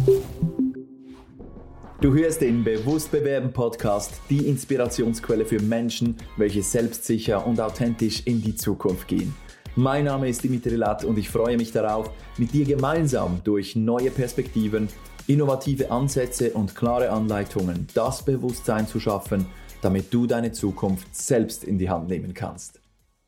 Du hörst den Bewusst bewerben Podcast, die Inspirationsquelle für Menschen, welche selbstsicher und authentisch in die Zukunft gehen. Mein Name ist Dimitri Latt und ich freue mich darauf, mit dir gemeinsam durch neue Perspektiven, innovative Ansätze und klare Anleitungen das Bewusstsein zu schaffen, damit du deine Zukunft selbst in die Hand nehmen kannst.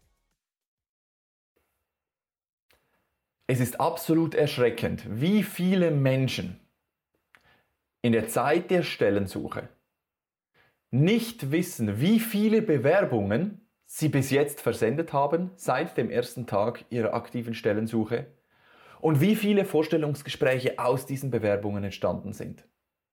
Es ist absolut erschreckend, wie viele Menschen in der Zeit der Stellensuche nicht wissen, wie viele Bewerbungen sie bis jetzt versendet haben seit dem ersten Tag ihrer aktiven Stellensuche und wie viele Vorstellungsgespräche aus diesen Bewerbungen entstanden sind.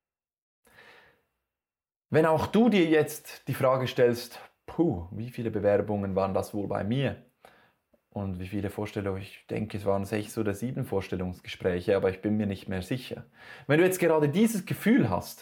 Wenn auch du dir jetzt die Frage stellst, wie viele Bewerbungen waren das wohl bei mir? Und wie viele Vorstellungen? Ich denke, es waren 6 oder 7 Vorstellungsgespräche, aber ich bin mir nicht mehr sicher. Wenn du jetzt gerade dieses Gefühl hast,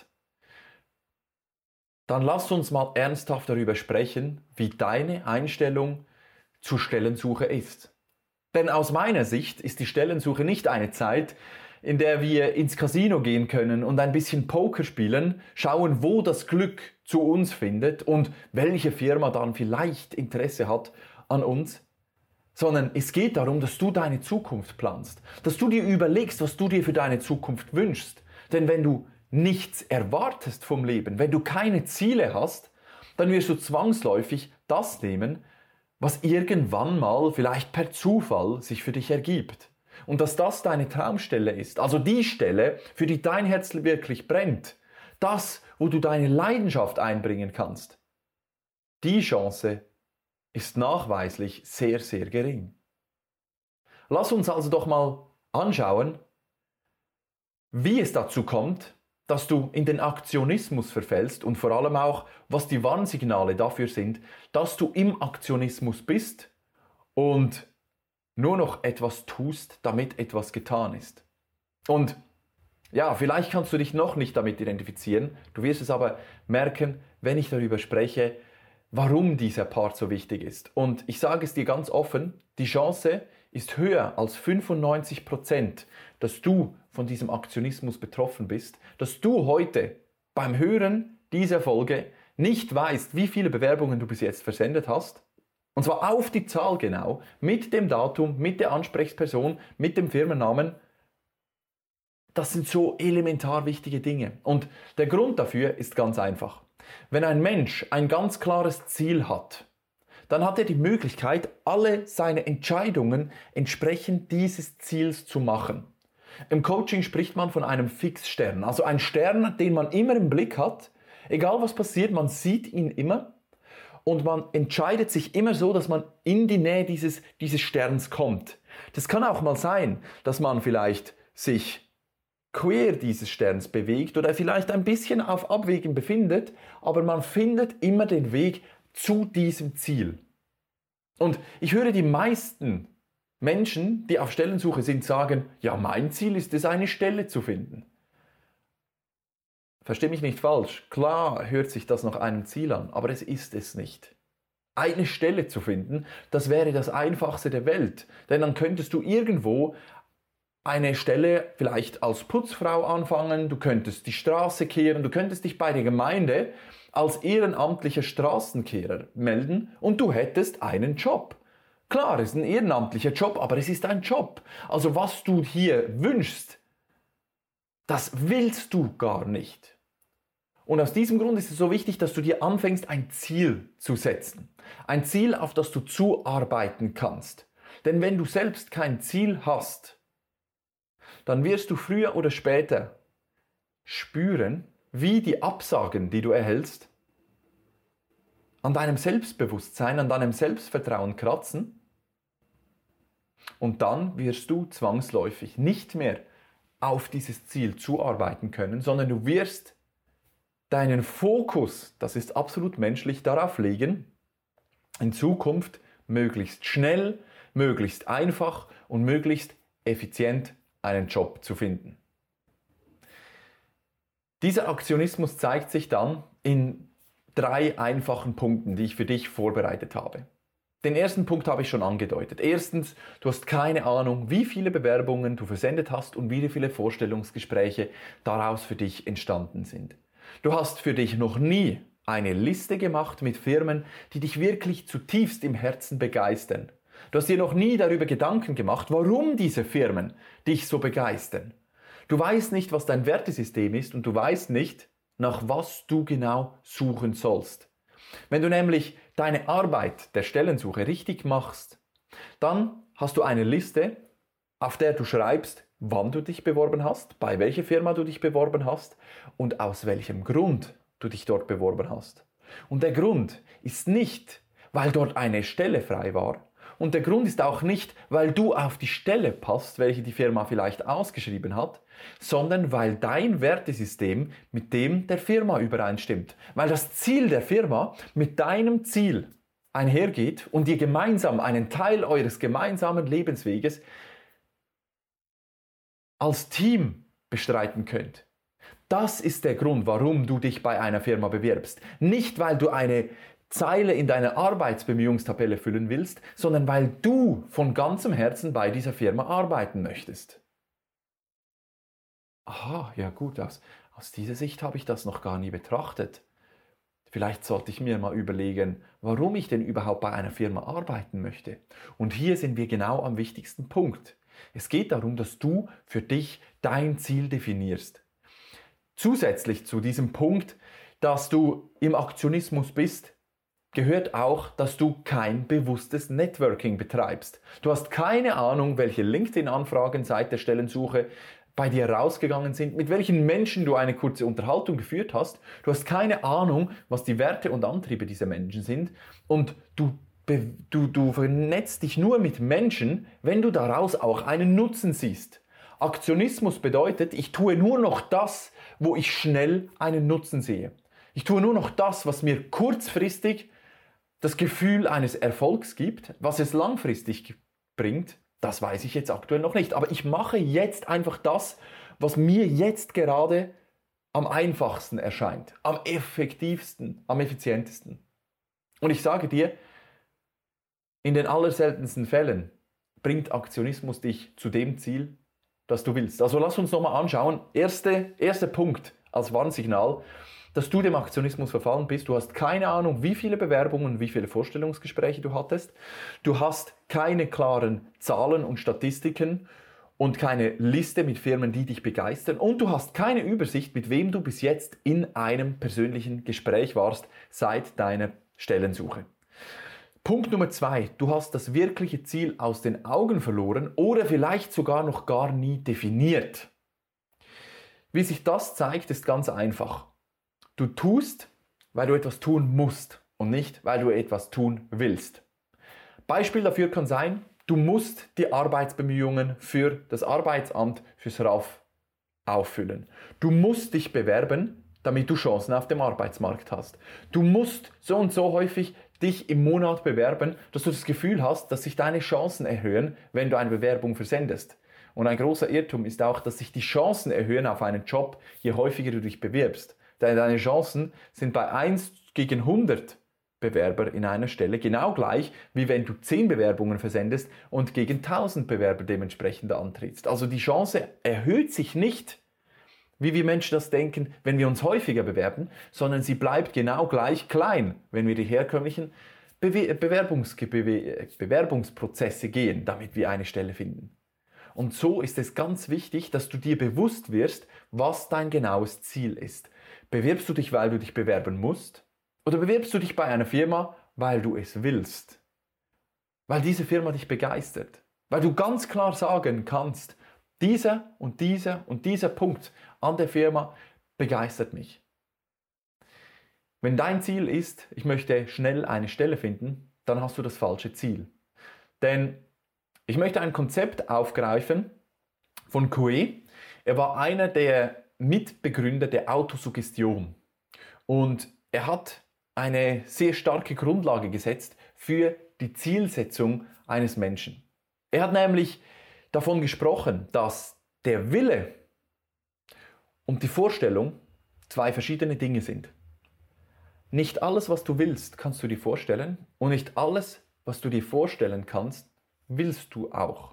dann lass uns mal ernsthaft darüber sprechen, wie deine Einstellung zur Stellensuche ist. Denn aus meiner Sicht ist die Stellensuche nicht eine Zeit, in der wir ins Casino gehen können und ein bisschen Poker spielen, schauen, wo das Glück zu uns findet und welche Firma dann vielleicht Interesse hat an uns. Sondern es geht darum, dass du deine Zukunft planst, dass du dir überlegst, was du dir für deine Zukunft wünschst. Denn wenn du nichts erwartest vom Leben, wenn du keine Ziele hast, dann wirst du zwangsläufig das nehmen, was irgendwann mal vielleicht per Zufall sich für dich ergibt. Und dass das deine Traumstelle ist, also die Stelle, für die dein Herz wirklich brennt, das, wo du deine Leidenschaft einbringen kannst, die Chance ist nachweislich sehr, sehr gering. Lass uns also doch mal anschauen, wie es dazu kommt, dass du in den Aktionismus verfällst und vor allem auch, was die Warnsignale dafür sind, dass du im Aktionismus bist und nur noch etwas tust, damit etwas getan ist. Und ja, vielleicht kannst du dich noch nicht damit identifizieren, du wirst es aber merken, wenn ich darüber spreche, warum dieser Part so wichtig ist. Und ich sage es dir ganz offen, die Chance ist höher als 95%, dass du von diesem Aktionismus betroffen bist, dass du heute beim Hören dieser Folge nicht weißt, wie viele Bewerbungen du bis jetzt versendet hast, und zwar auf die Zahl genau, mit dem Datum, mit der Ansprechperson, mit dem Firmennamen. Das sind so elementar wichtige Dinge. Und der Grund dafür ist ganz einfach. Wenn ein Mensch ein ganz klares Ziel hat, dann hat er die Möglichkeit, alle seine Entscheidungen entsprechend dieses Ziels zu machen. Im Coaching spricht man von einem Fixstern, also ein Stern, den man immer im Blick hat. Egal was passiert, man sieht ihn immer und man entscheidet sich immer so, dass man in die Nähe dieses Sterns kommt. Das kann auch mal sein, dass man vielleicht sich quer dieses Sterns bewegt oder vielleicht ein bisschen auf Abwägen befindet, aber man findet immer den Weg zu diesem Ziel. Und ich höre die meisten Menschen, die auf Stellensuche sind, sagen, ja, mein Ziel ist es, eine Stelle zu finden. Versteh mich nicht falsch, klar hört sich das nach einem Ziel an, aber es ist es nicht. Eine Stelle zu finden, das wäre das Einfachste der Welt, denn dann könntest du irgendwo eine Stelle vielleicht als Putzfrau anfangen, du könntest die Straße kehren, du könntest dich bei der Gemeinde als ehrenamtlicher Straßenkehrer melden und du hättest einen Job. Klar, es ist ein ehrenamtlicher Job, aber es ist ein Job. Also was du hier wünschst, das willst du gar nicht. Und aus diesem Grund ist es so wichtig, dass du dir anfängst, ein Ziel zu setzen. Ein Ziel, auf das du zuarbeiten kannst. Denn wenn du selbst kein Ziel hast, dann wirst du früher oder später spüren, wie die Absagen, die du erhältst, an deinem Selbstbewusstsein, an deinem Selbstvertrauen kratzen. Und dann wirst du zwangsläufig nicht mehr auf dieses Ziel zuarbeiten können, sondern du wirst deinen Fokus, das ist absolut menschlich, darauf legen, in Zukunft möglichst schnell, möglichst einfach und möglichst effizient einen Job zu finden. Dieser Aktionismus zeigt sich dann in 3 einfachen Punkten, die ich für dich vorbereitet habe. Den ersten Punkt habe ich schon angedeutet. Erstens, du hast keine Ahnung, wie viele Bewerbungen du versendet hast und wie viele Vorstellungsgespräche daraus für dich entstanden sind. Du hast für dich noch nie eine Liste gemacht mit Firmen, die dich wirklich zutiefst im Herzen begeistern. Du hast dir noch nie darüber Gedanken gemacht, warum diese Firmen dich so begeistern. Du weißt nicht, was dein Wertesystem ist und du weißt nicht, nach was du genau suchen sollst. Wenn du nämlich deine Arbeit der Stellensuche richtig machst, dann hast du eine Liste, auf der du schreibst, wann du dich beworben hast, bei welcher Firma du dich beworben hast und aus welchem Grund du dich dort beworben hast. Und der Grund ist nicht, weil dort eine Stelle frei war. Und der Grund ist auch nicht, weil du auf die Stelle passt, welche die Firma vielleicht ausgeschrieben hat, sondern weil dein Wertesystem mit dem der Firma übereinstimmt. Weil das Ziel der Firma mit deinem Ziel einhergeht und ihr gemeinsam einen Teil eures gemeinsamen Lebensweges als Team bestreiten könnt. Das ist der Grund, warum du dich bei einer Firma bewirbst. Nicht, weil du eine Zeile in deiner Arbeitsbemühungstabelle füllen willst, sondern weil du von ganzem Herzen bei dieser Firma arbeiten möchtest. Aha, ja gut, aus dieser Sicht habe ich das noch gar nie betrachtet. Vielleicht sollte ich mir mal überlegen, warum ich denn überhaupt bei einer Firma arbeiten möchte. Und hier sind wir genau am wichtigsten Punkt. Es geht darum, dass du für dich dein Ziel definierst. Zusätzlich zu diesem Punkt, dass du im Aktionismus bist, gehört auch, dass du kein bewusstes Networking betreibst. Du hast keine Ahnung, welche LinkedIn-Anfragen seit der Stellensuche bei dir rausgegangen sind, mit welchen Menschen du eine kurze Unterhaltung geführt hast. Du hast keine Ahnung, was die Werte und Antriebe dieser Menschen sind und du vernetzt dich nur mit Menschen, wenn du daraus auch einen Nutzen siehst. Aktionismus bedeutet, ich tue nur noch das, wo ich schnell einen Nutzen sehe. Ich tue nur noch das, was mir kurzfristig das Gefühl eines Erfolgs gibt. Was es langfristig bringt, das weiß ich jetzt aktuell noch nicht. Aber ich mache jetzt einfach das, was mir jetzt gerade am einfachsten erscheint, am effektivsten, am effizientesten. Und ich sage dir, in den allerseltensten Fällen bringt Aktionismus dich zu dem Ziel, das du willst. Also lass uns nochmal anschauen. Erster Punkt als Warnsignal, dass du dem Aktionismus verfallen bist. Du hast keine Ahnung, wie viele Bewerbungen, wie viele Vorstellungsgespräche du hattest. Du hast keine klaren Zahlen und Statistiken und keine Liste mit Firmen, die dich begeistern. Und du hast keine Übersicht, mit wem du bis jetzt in einem persönlichen Gespräch warst seit deiner Stellensuche. Punkt Nummer 2. Du hast das wirkliche Ziel aus den Augen verloren oder vielleicht sogar noch gar nie definiert. Wie sich das zeigt, ist ganz einfach. Du tust, weil du etwas tun musst und nicht, weil du etwas tun willst. Beispiel dafür kann sein, du musst die Arbeitsbemühungen für das Arbeitsamt, fürs RAF auffüllen. Du musst dich bewerben, damit du Chancen auf dem Arbeitsmarkt hast. Du musst so und so häufig dich im Monat bewerben, dass du das Gefühl hast, dass sich deine Chancen erhöhen, wenn du eine Bewerbung versendest. Und ein großer Irrtum ist auch, dass sich die Chancen erhöhen auf einen Job, je häufiger du dich bewirbst. Denn deine Chancen sind bei 1 gegen 100 Bewerber in einer Stelle genau gleich, wie wenn du 10 Bewerbungen versendest und gegen 1000 Bewerber dementsprechend antrittst. Also die Chance erhöht sich nicht, wie wir Menschen das denken, wenn wir uns häufiger bewerben, sondern sie bleibt genau gleich klein, wenn wir die herkömmlichen Bewerbungsprozesse gehen, damit wir eine Stelle finden. Und so ist es ganz wichtig, dass du dir bewusst wirst, was dein genaues Ziel ist. Bewirbst du dich, weil du dich bewerben musst? Oder bewirbst du dich bei einer Firma, weil du es willst? Weil diese Firma dich begeistert? Weil du ganz klar sagen kannst, dieser und dieser und dieser Punkt an der Firma begeistert mich. Wenn dein Ziel ist, ich möchte schnell eine Stelle finden, dann hast du das falsche Ziel. Denn ich möchte ein Konzept aufgreifen von Coué. Er war einer der Mitbegründer der Autosuggestion. Und er hat eine sehr starke Grundlage gesetzt für die Zielsetzung eines Menschen. Er hat nämlich davon gesprochen, dass der Wille und die Vorstellung 2 verschiedene Dinge sind. Nicht alles, was du willst, kannst du dir vorstellen und nicht alles, was du dir vorstellen kannst, willst du auch.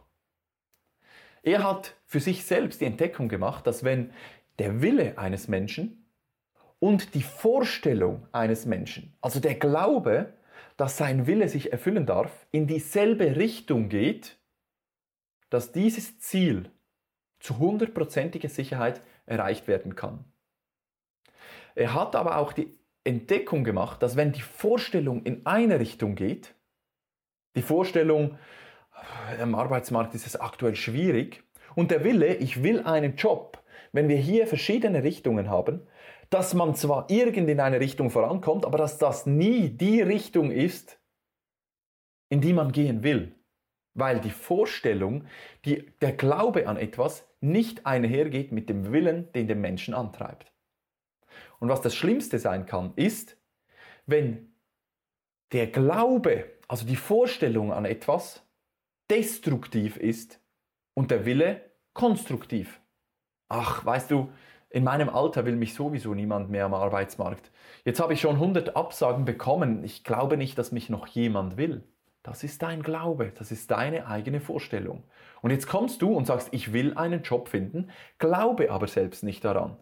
Er hat für sich selbst die Entdeckung gemacht, dass wenn der Wille eines Menschen und die Vorstellung eines Menschen, also der Glaube, dass sein Wille sich erfüllen darf, in dieselbe Richtung geht, dass dieses Ziel zu 100%iger Sicherheit erreicht werden kann. Er hat aber auch die Entdeckung gemacht, dass wenn die Vorstellung in eine Richtung geht, die Vorstellung, am Arbeitsmarkt ist es aktuell schwierig, und der Wille, ich will einen Job, wenn wir hier verschiedene Richtungen haben, dass man zwar irgend in eine Richtung vorankommt, aber dass das nie die Richtung ist, in die man gehen will. Weil die Vorstellung, der Glaube an etwas nicht einhergeht mit dem Willen, den den Menschen antreibt. Und was das Schlimmste sein kann, ist, wenn der Glaube, also die Vorstellung an etwas, destruktiv ist und der Wille konstruktiv. Ach, weißt du, in meinem Alter will mich sowieso niemand mehr am Arbeitsmarkt. Jetzt habe ich schon 100 Absagen bekommen. Ich glaube nicht, dass mich noch jemand will. Das ist dein Glaube, das ist deine eigene Vorstellung. Und jetzt kommst du und sagst, ich will einen Job finden, glaube aber selbst nicht daran.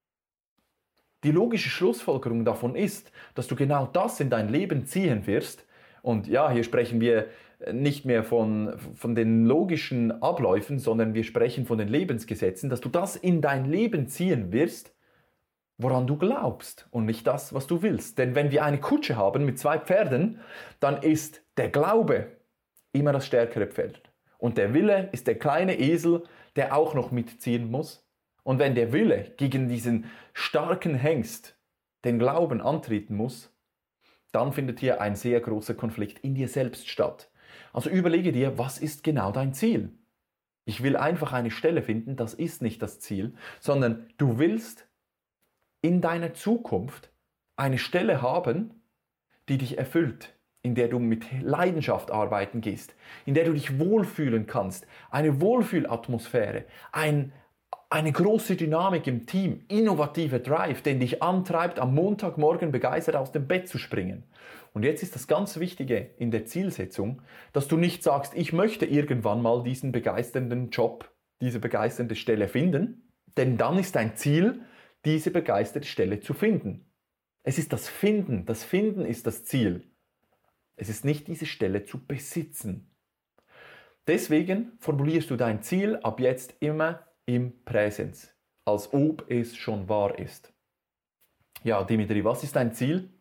Die logische Schlussfolgerung davon ist, dass du genau das in dein Leben ziehen wirst. Und ja, hier sprechen wir nicht mehr von den logischen Abläufen, sondern wir sprechen von den Lebensgesetzen, dass du das in dein Leben ziehen wirst, woran du glaubst und nicht das, was du willst. Denn wenn wir eine Kutsche haben mit 2 Pferden, dann ist der Glaube immer das stärkere Pferd. Und der Wille ist der kleine Esel, der auch noch mitziehen muss. Und wenn der Wille gegen diesen starken Hengst den Glauben antreten muss, dann findet hier ein sehr großer Konflikt in dir selbst statt. Also überlege dir, was ist genau dein Ziel? Ich will einfach eine Stelle finden, das ist nicht das Ziel, sondern du willst in deiner Zukunft eine Stelle haben, die dich erfüllt, in der du mit Leidenschaft arbeiten gehst, in der du dich wohlfühlen kannst, eine Wohlfühlatmosphäre, eine große Dynamik im Team, innovativer Drive, den dich antreibt, am Montagmorgen begeistert aus dem Bett zu springen. Und jetzt ist das ganz Wichtige in der Zielsetzung, dass du nicht sagst, ich möchte irgendwann mal diesen begeisternden Job, diese begeisternde Stelle finden, denn dann ist dein Ziel, diese begeisterte Stelle zu finden. Es ist das Finden ist das Ziel. Es ist nicht diese Stelle zu besitzen. Deswegen formulierst du dein Ziel ab jetzt immer im Präsens, als ob es schon wahr ist. Ja, Dimitri, was ist dein Ziel?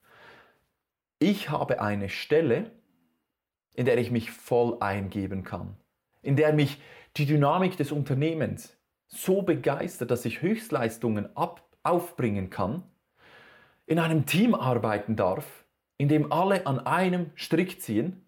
Ich habe eine Stelle, in der ich mich voll eingeben kann, in der mich die Dynamik des Unternehmens so begeistert, dass ich Höchstleistungen aufbringen kann, in einem Team arbeiten darf, in dem alle an einem Strick ziehen,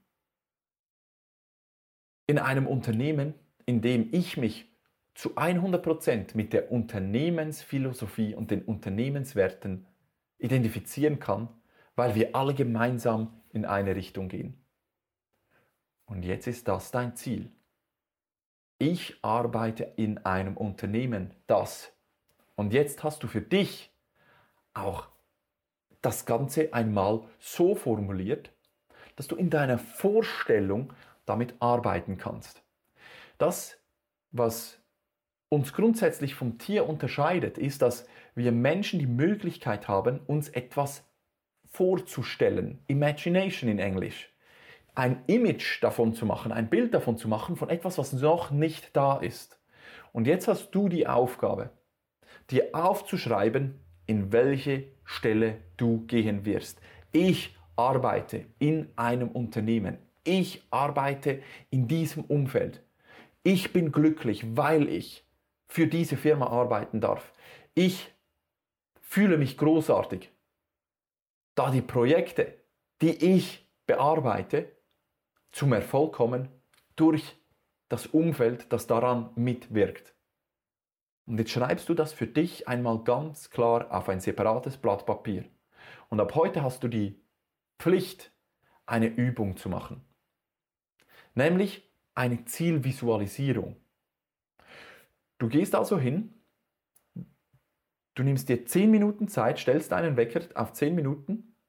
in einem Unternehmen, in dem ich mich zu 100% mit der Unternehmensphilosophie und den Unternehmenswerten identifizieren kann, weil wir alle gemeinsam in eine Richtung gehen. Und jetzt ist das dein Ziel. Ich arbeite in einem Unternehmen, das. Und jetzt hast du für dich auch das Ganze einmal so formuliert, dass du in deiner Vorstellung damit arbeiten kannst. Das, was uns grundsätzlich vom Tier unterscheidet, ist, dass wir Menschen die Möglichkeit haben, uns etwas vorzustellen. Imagination in Englisch. Ein Image davon zu machen, ein Bild davon zu machen, von etwas, was noch nicht da ist. Und jetzt hast du die Aufgabe, dir aufzuschreiben, in welche Stelle du gehen wirst. Ich arbeite in einem Unternehmen. Ich arbeite in diesem Umfeld. Ich bin glücklich, weil ich für diese Firma arbeiten darf. Ich fühle mich großartig, da die Projekte, die ich bearbeite, zum Erfolg kommen durch das Umfeld, das daran mitwirkt. Und jetzt schreibst du das für dich einmal ganz klar auf ein separates Blatt Papier. Und ab heute hast du die Pflicht, eine Übung zu machen. Nämlich eine Zielvisualisierung. Du gehst also hin, du nimmst dir 10 Minuten Zeit, stellst einen Wecker auf 10 Minuten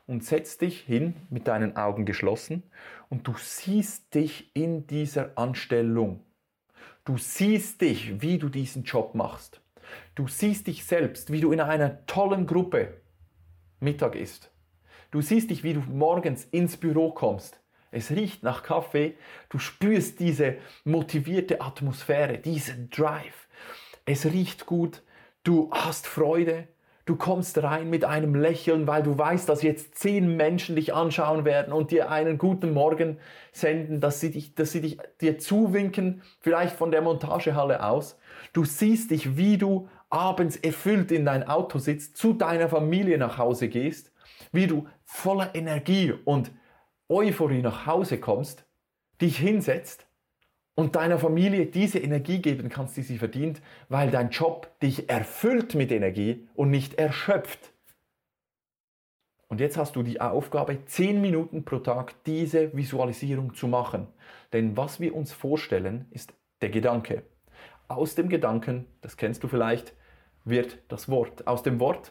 und setzt dich hin mit deinen Augen geschlossen und du siehst dich in dieser Anstellung. Du siehst dich, wie du diesen Job machst. Du siehst dich selbst, wie du in einer tollen Gruppe Mittag isst. Du siehst dich, wie du morgens ins Büro kommst. Es riecht nach Kaffee. Du spürst diese motivierte Atmosphäre, diesen Drive. Es riecht gut. Du hast Freude. Du kommst rein mit einem Lächeln, weil du weißt, dass jetzt 10 Menschen dich anschauen werden und dir einen guten Morgen senden, dass sie dir zuwinken, vielleicht von der Montagehalle aus. Du siehst dich, wie du abends erfüllt in dein Auto sitzt, zu deiner Familie nach Hause gehst, wie du voller Energie und Euphorie nach Hause kommst, dich hinsetzt und deiner Familie diese Energie geben kannst, die sie verdient, weil dein Job dich erfüllt mit Energie und nicht erschöpft. Und jetzt hast du die Aufgabe, 10 Minuten pro Tag diese Visualisierung zu machen. Denn was wir uns vorstellen, ist der Gedanke. Aus dem Gedanken, das kennst du vielleicht, wird das Wort. Aus dem Wort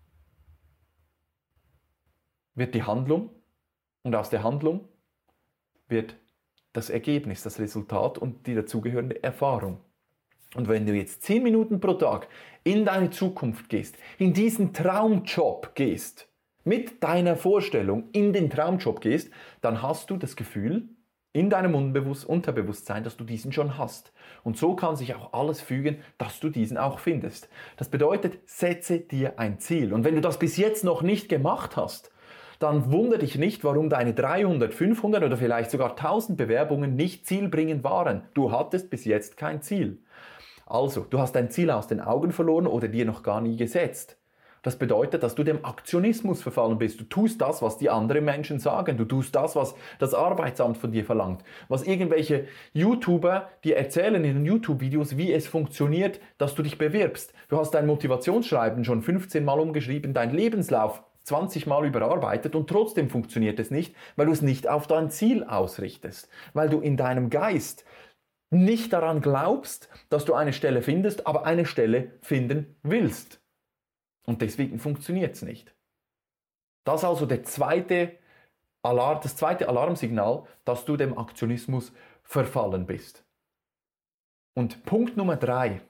wird die Handlung und aus der Handlung wird das Ergebnis, das Resultat und die dazugehörende Erfahrung. Und wenn du jetzt 10 Minuten pro Tag in deine Zukunft gehst, in diesen Traumjob gehst, mit deiner Vorstellung in den Traumjob gehst, dann hast du das Gefühl in deinem Unterbewusstsein, dass du diesen schon hast. Und so kann sich auch alles fügen, dass du diesen auch findest. Das bedeutet, setze dir ein Ziel. Und wenn du das bis jetzt noch nicht gemacht hast, dann wundere dich nicht, warum deine 300, 500 oder vielleicht sogar 1000 Bewerbungen nicht zielbringend waren. Du hattest bis jetzt kein Ziel. Also, du hast dein Ziel aus den Augen verloren oder dir noch gar nie gesetzt. Das bedeutet, dass du dem Aktionismus verfallen bist. Du tust das, was die anderen Menschen sagen. Du tust das, was das Arbeitsamt von dir verlangt. Was irgendwelche YouTuber dir erzählen in den YouTube-Videos, wie es funktioniert, dass du dich bewirbst. Du hast dein Motivationsschreiben schon 15 Mal umgeschrieben, dein Lebenslauf 20 Mal überarbeitet und trotzdem funktioniert es nicht, weil du es nicht auf dein Ziel ausrichtest. Weil du in deinem Geist nicht daran glaubst, dass du eine Stelle findest, aber eine Stelle finden willst. Und deswegen funktioniert es nicht. Das ist also das zweite Alarmsignal, dass du dem Aktionismus verfallen bist. Und Punkt Nummer 3.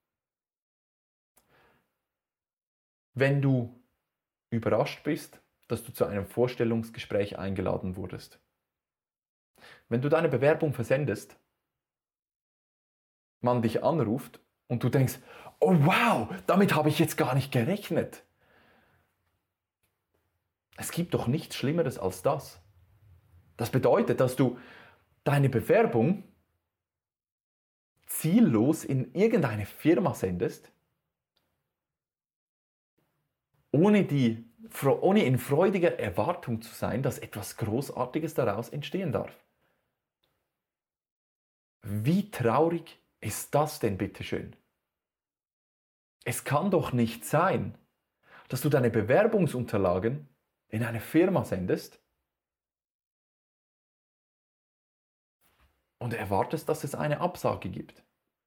Wenn du überrascht bist, dass du zu einem Vorstellungsgespräch eingeladen wurdest. Wenn du deine Bewerbung versendest, man dich anruft und du denkst, oh wow, damit habe ich jetzt gar nicht gerechnet. Es gibt doch nichts Schlimmeres als das. Das bedeutet, dass du deine Bewerbung ziellos in irgendeine Firma sendest, ohne in freudiger Erwartung zu sein, dass etwas Großartiges daraus entstehen darf. Wie traurig ist das denn, bitteschön? Es kann doch nicht sein, dass du deine Bewerbungsunterlagen in eine Firma sendest und erwartest, dass es eine Absage gibt.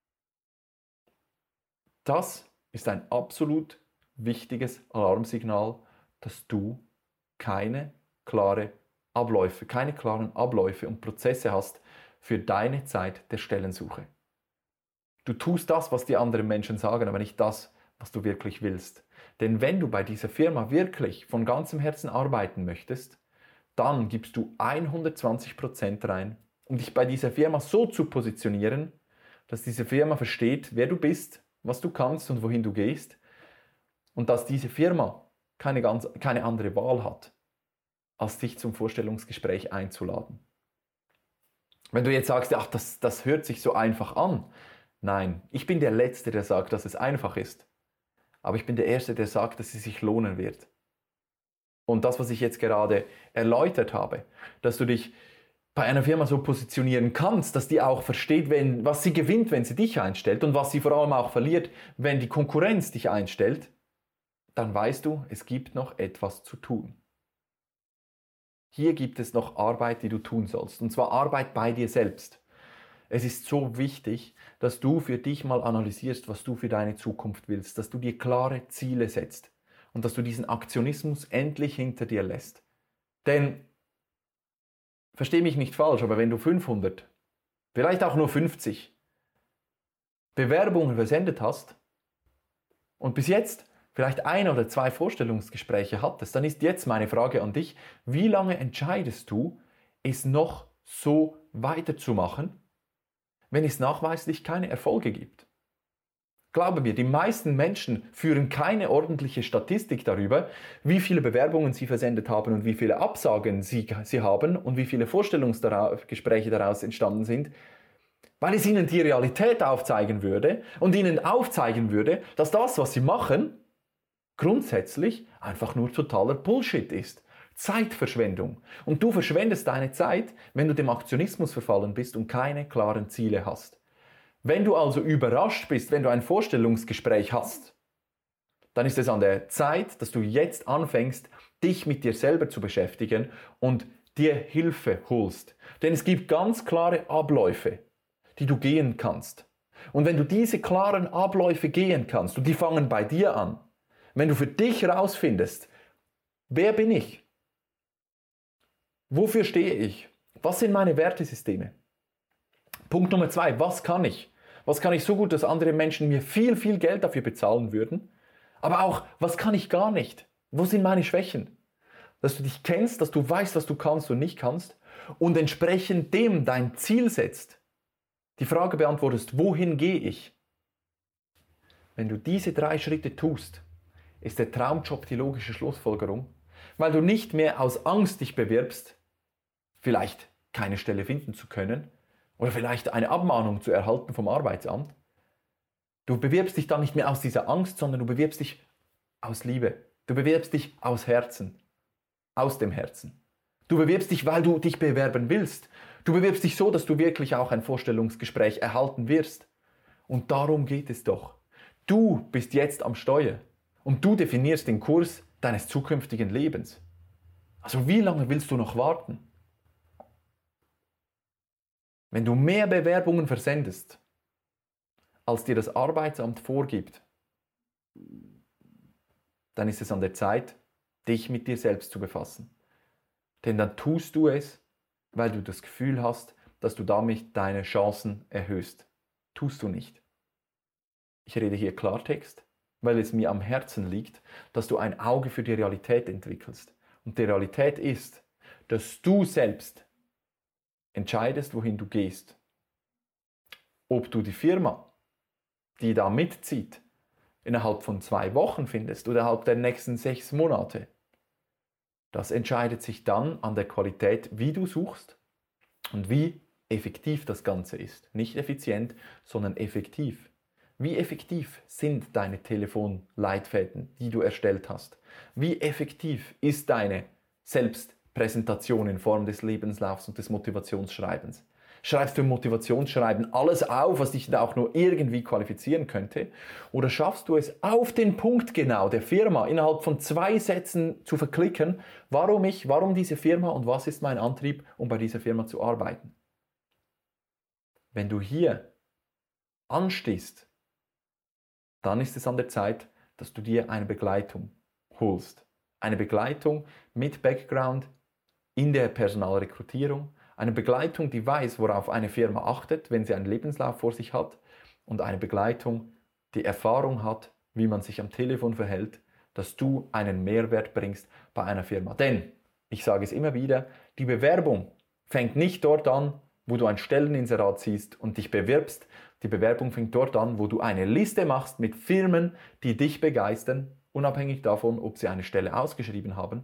Das ist ein absolut wichtiges Alarmsignal, dass du keine klaren Abläufe und Prozesse hast für deine Zeit der Stellensuche. Du tust das, was die anderen Menschen sagen, aber nicht das, was du wirklich willst. Denn wenn du bei dieser Firma wirklich von ganzem Herzen arbeiten möchtest, dann gibst du 120% rein, um dich bei dieser Firma so zu positionieren, dass diese Firma versteht, wer du bist, was du kannst und wohin du gehst, und dass diese Firma keine andere Wahl hat, als dich zum Vorstellungsgespräch einzuladen. Wenn du jetzt sagst, ach, das hört sich so einfach an. Nein, ich bin der Letzte, der sagt, dass es einfach ist. Aber ich bin der Erste, der sagt, dass es sich lohnen wird. Und das, was ich jetzt gerade erläutert habe, dass du dich bei einer Firma so positionieren kannst, dass die auch versteht, was sie gewinnt, wenn sie dich einstellt und was sie vor allem auch verliert, wenn die Konkurrenz dich einstellt, dann weißt du, es gibt noch etwas zu tun. Hier gibt es noch Arbeit, die du tun sollst. Und zwar Arbeit bei dir selbst. Es ist so wichtig, dass du für dich mal analysierst, was du für deine Zukunft willst, dass du dir klare Ziele setzt und dass du diesen Aktionismus endlich hinter dir lässt. Denn, versteh mich nicht falsch, aber wenn du 500, vielleicht auch nur 50 Bewerbungen versendet hast und bis jetzt vielleicht 1 oder 2 Vorstellungsgespräche hattest, dann ist jetzt meine Frage an dich, wie lange entscheidest du, es noch so weiterzumachen, wenn es nachweislich keine Erfolge gibt? Glaube mir, die meisten Menschen führen keine ordentliche Statistik darüber, wie viele Bewerbungen sie versendet haben und wie viele Absagen sie haben und wie viele Vorstellungsgespräche daraus entstanden sind, weil es ihnen die Realität aufzeigen würde und ihnen aufzeigen würde, dass das, was sie machen, grundsätzlich einfach nur totaler Bullshit ist. Zeitverschwendung. Und du verschwendest deine Zeit, wenn du dem Aktionismus verfallen bist und keine klaren Ziele hast. Wenn du also überrascht bist, wenn du ein Vorstellungsgespräch hast, dann ist es an der Zeit, dass du jetzt anfängst, dich mit dir selber zu beschäftigen und dir Hilfe holst. Denn es gibt ganz klare Abläufe, die du gehen kannst. Und wenn du diese klaren Abläufe gehen kannst, und die fangen bei dir an, wenn du für dich herausfindest, wer bin ich? Wofür stehe ich? Was sind meine Wertesysteme? Punkt Nummer 2, was kann ich? Was kann ich so gut, dass andere Menschen mir viel, viel Geld dafür bezahlen würden? Aber auch, was kann ich gar nicht? Wo sind meine Schwächen? Dass du dich kennst, dass du weißt, was du kannst und nicht kannst und entsprechend dem dein Ziel setzt. Die Frage beantwortest, wohin gehe ich? Wenn du diese 3 Schritte tust, ist der Traumjob die logische Schlussfolgerung, weil du nicht mehr aus Angst dich bewirbst, vielleicht keine Stelle finden zu können oder vielleicht eine Abmahnung zu erhalten vom Arbeitsamt. Du bewirbst dich dann nicht mehr aus dieser Angst, sondern du bewirbst dich aus Liebe. Du bewirbst dich aus Herzen, aus dem Herzen. Du bewirbst dich, weil du dich bewerben willst. Du bewirbst dich so, dass du wirklich auch ein Vorstellungsgespräch erhalten wirst. Und darum geht es doch. Du bist jetzt am Steuer und du definierst den Kurs deines zukünftigen Lebens. Also wie lange willst du noch warten? Wenn du mehr Bewerbungen versendest, als dir das Arbeitsamt vorgibt, dann ist es an der Zeit, dich mit dir selbst zu befassen. Denn dann tust du es, weil du das Gefühl hast, dass du damit deine Chancen erhöhst. Tust du nicht. Ich rede hier Klartext, weil es mir am Herzen liegt, dass du ein Auge für die Realität entwickelst. Und die Realität ist, dass du selbst entscheidest, wohin du gehst. Ob du die Firma, die da mitzieht, innerhalb von 2 Wochen findest oder innerhalb der nächsten 6 Monate. Das entscheidet sich dann an der Qualität, wie du suchst und wie effektiv das Ganze ist. Nicht effizient, sondern effektiv. Wie effektiv sind deine Telefonleitfäden, die du erstellt hast? Wie effektiv ist deine Selbstpräsentation in Form des Lebenslaufs und des Motivationsschreibens? Schreibst du im Motivationsschreiben alles auf, was dich da auch nur irgendwie qualifizieren könnte? Oder schaffst du es auf den Punkt genau der Firma innerhalb von 2 Sätzen zu verklicken, warum ich, warum diese Firma und was ist mein Antrieb, um bei dieser Firma zu arbeiten? Wenn du hier anstehst, dann ist es an der Zeit, dass du dir eine Begleitung holst. Eine Begleitung mit Background in der Personalrekrutierung, eine Begleitung, die weiß, worauf eine Firma achtet, wenn sie einen Lebenslauf vor sich hat, und eine Begleitung, die Erfahrung hat, wie man sich am Telefon verhält, dass du einen Mehrwert bringst bei einer Firma. Denn, ich sage es immer wieder, die Bewerbung fängt nicht dort an, wo du ein Stelleninserat siehst und dich bewirbst. Die Bewerbung fängt dort an, wo du eine Liste machst mit Firmen, die dich begeistern, unabhängig davon, ob sie eine Stelle ausgeschrieben haben.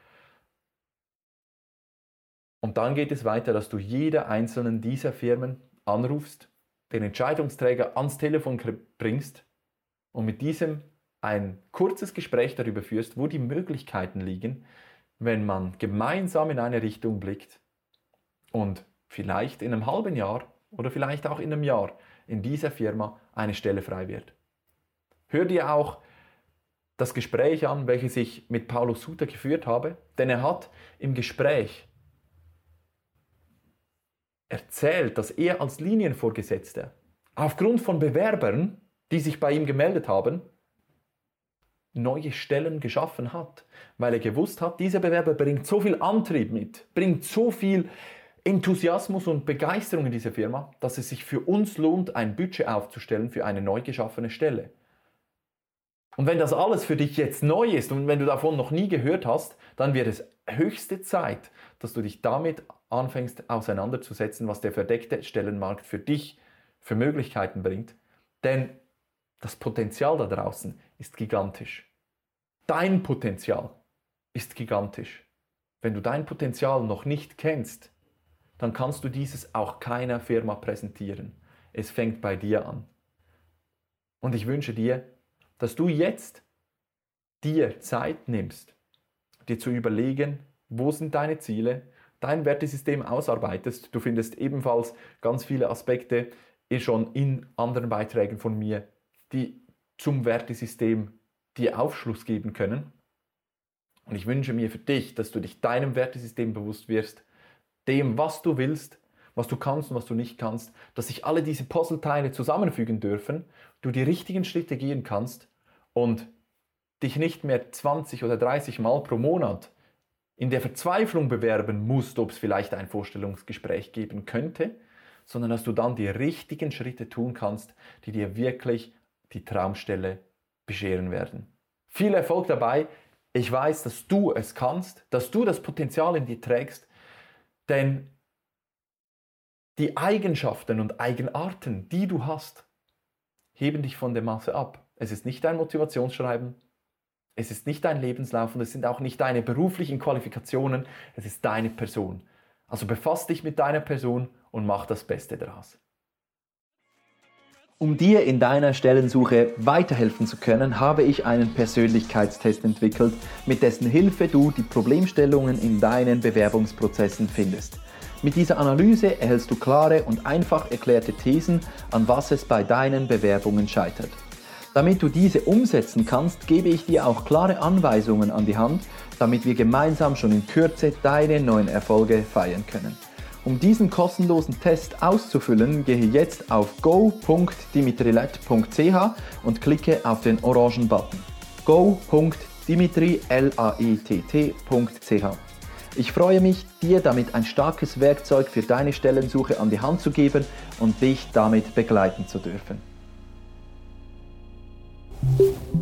Und dann geht es weiter, dass du jede einzelnen dieser Firmen anrufst, den Entscheidungsträger ans Telefon bringst und mit diesem ein kurzes Gespräch darüber führst, wo die Möglichkeiten liegen, wenn man gemeinsam in eine Richtung blickt und vielleicht in einem halben Jahr oder vielleicht auch in einem Jahr in dieser Firma eine Stelle frei wird. Hör dir auch das Gespräch an, welches ich mit Paulo Suter geführt habe, denn er hat im Gespräch erzählt, dass er als Linienvorgesetzter aufgrund von Bewerbern, die sich bei ihm gemeldet haben, neue Stellen geschaffen hat, weil er gewusst hat, dieser Bewerber bringt so viel Antrieb mit, bringt so viel Enthusiasmus und Begeisterung in diese Firma, dass es sich für uns lohnt, ein Budget aufzustellen für eine neu geschaffene Stelle. Und wenn das alles für dich jetzt neu ist und wenn du davon noch nie gehört hast, dann wird es höchste Zeit, dass du dich damit anfängst auseinanderzusetzen, was der verdeckte Stellenmarkt für dich für Möglichkeiten bringt. Denn das Potenzial da draußen ist gigantisch. Dein Potenzial ist gigantisch. Wenn du dein Potenzial noch nicht kennst, dann kannst du dieses auch keiner Firma präsentieren. Es fängt bei dir an. Und ich wünsche dir, dass du jetzt dir Zeit nimmst, dir zu überlegen, wo sind deine Ziele, dein Wertesystem ausarbeitest. Du findest ebenfalls ganz viele Aspekte schon in anderen Beiträgen von mir, die zum Wertesystem dir Aufschluss geben können. Und ich wünsche mir für dich, dass du dich deinem Wertesystem bewusst wirst, dem, was du willst, was du kannst und was du nicht kannst, dass sich alle diese Puzzleteile zusammenfügen dürfen, du die richtigen Schritte gehen kannst und dich nicht mehr 20 oder 30 Mal pro Monat in der Verzweiflung bewerben musst, ob es vielleicht ein Vorstellungsgespräch geben könnte, sondern dass du dann die richtigen Schritte tun kannst, die dir wirklich die Traumstelle bescheren werden. Viel Erfolg dabei. Ich weiß, dass du es kannst, dass du das Potenzial in dir trägst, denn die Eigenschaften und Eigenarten, die du hast, heben dich von der Masse ab. Es ist nicht dein Motivationsschreiben, es ist nicht dein Lebenslauf und es sind auch nicht deine beruflichen Qualifikationen, es ist deine Person. Also befass dich mit deiner Person und mach das Beste daraus. Um dir in deiner Stellensuche weiterhelfen zu können, habe ich einen Persönlichkeitstest entwickelt, mit dessen Hilfe du die Problemstellungen in deinen Bewerbungsprozessen findest. Mit dieser Analyse erhältst du klare und einfach erklärte Thesen, an was es bei deinen Bewerbungen scheitert. Damit du diese umsetzen kannst, gebe ich dir auch klare Anweisungen an die Hand, damit wir gemeinsam schon in Kürze deine neuen Erfolge feiern können. Um diesen kostenlosen Test auszufüllen, gehe jetzt auf go.dimitrilet.ch und klicke auf den orangen Button. go.dimitrilet.ch. Ich freue mich, dir damit ein starkes Werkzeug für deine Stellensuche an die Hand zu geben und dich damit begleiten zu dürfen.